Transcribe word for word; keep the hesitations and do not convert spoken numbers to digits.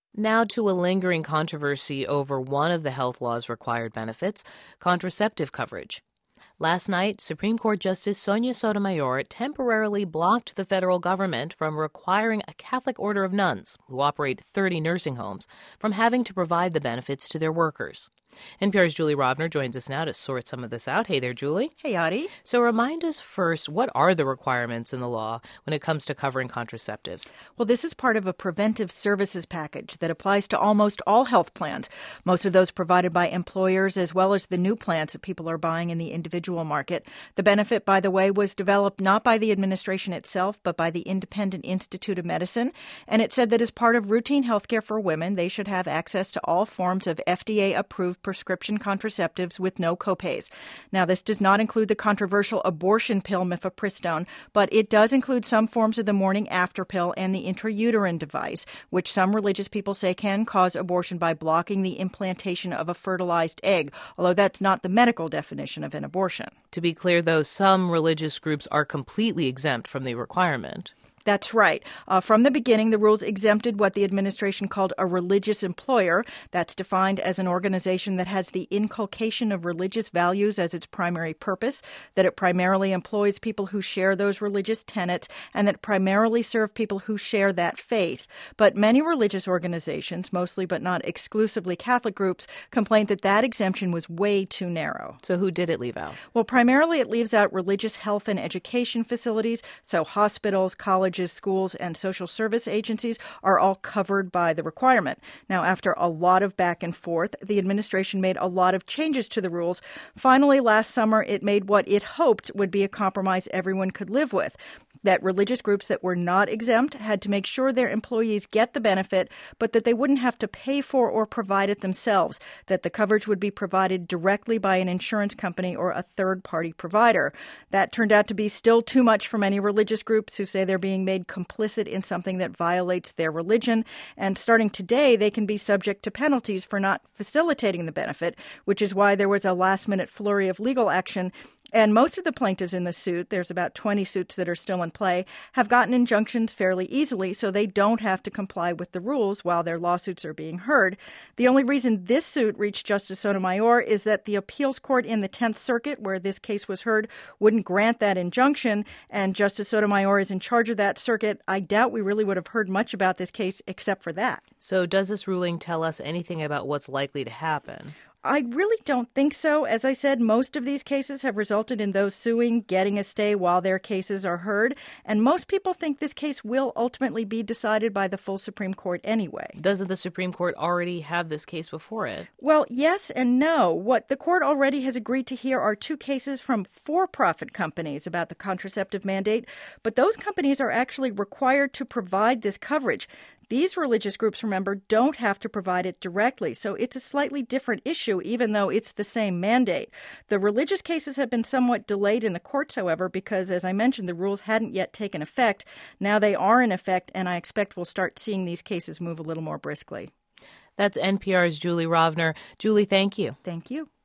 Now to a lingering controversy over one of the health law's required benefits, contraceptive coverage. Last night, Supreme Court Justice Sonia Sotomayor temporarily blocked the federal government from requiring a Catholic order of nuns, who operate thirty nursing homes, from having to provide the benefits to their workers. N P R's Julie Rovner joins us now to sort some of this out. Hey there, Julie. Hey, Audie. So remind us first, what are the requirements in the law when it comes to covering contraceptives? Well, this is part of a preventive services package that applies to almost all health plans, most of those provided by employers as well as the new plans that people are buying in the individual market. The benefit, by the way, was developed not by the administration itself, but by the Independent Institute of Medicine. And it said that as part of routine health care for women, they should have access to all forms of F D A-approved prescription contraceptives with no copays. Now, this does not include the controversial abortion pill mifepristone, but it does include some forms of the morning after pill and the intrauterine device, which some religious people say can cause abortion by blocking the implantation of a fertilized egg, although that's not the medical definition of an abortion. To be clear, though, some religious groups are completely exempt from the requirement. That's right. Uh, from the beginning, the rules exempted what the administration called a religious employer. That's defined as an organization that has the inculcation of religious values as its primary purpose, that it primarily employs people who share those religious tenets, and that primarily serve people who share that faith. But many religious organizations, mostly but not exclusively Catholic groups, complained that that exemption was way too narrow. So who did it leave out? Well, primarily it leaves out religious health and education facilities, so hospitals, colleges, schools, and social service agencies are all covered by the requirement. Now, after a lot of back and forth, the administration made a lot of changes to the rules. Finally, last summer, it made what it hoped would be a compromise everyone could live with. That religious groups that were not exempt had to make sure their employees get the benefit, but that they wouldn't have to pay for or provide it themselves, that the coverage would be provided directly by an insurance company or a third-party provider. That turned out to be still too much for many religious groups who say they're being made complicit in something that violates their religion. And starting today, they can be subject to penalties for not facilitating the benefit, which is why there was a last-minute flurry of legal action. And most of the plaintiffs in the suit, there's about twenty suits that are still in play, have gotten injunctions fairly easily, so they don't have to comply with the rules while their lawsuits are being heard. The only reason this suit reached Justice Sotomayor is that the appeals court in the tenth Circuit, where this case was heard, wouldn't grant that injunction, and Justice Sotomayor is in charge of that circuit. I doubt we really would have heard much about this case except for that. So does this ruling tell us anything about what's likely to happen? I really don't think so. As I said, most of these cases have resulted in those suing getting a stay while their cases are heard. And most people think this case will ultimately be decided by the full Supreme Court anyway. Doesn't the Supreme Court already have this case before it? Well, yes and no. What the court already has agreed to hear are two cases from for-profit companies about the contraceptive mandate. But those companies are actually required to provide this coverage. These religious groups, remember, don't have to provide it directly, so it's a slightly different issue, even though it's the same mandate. The religious cases have been somewhat delayed in the courts, however, because, as I mentioned, the rules hadn't yet taken effect. Now they are in effect, and I expect we'll start seeing these cases move a little more briskly. That's N P R's Julie Rovner. Julie, thank you. Thank you.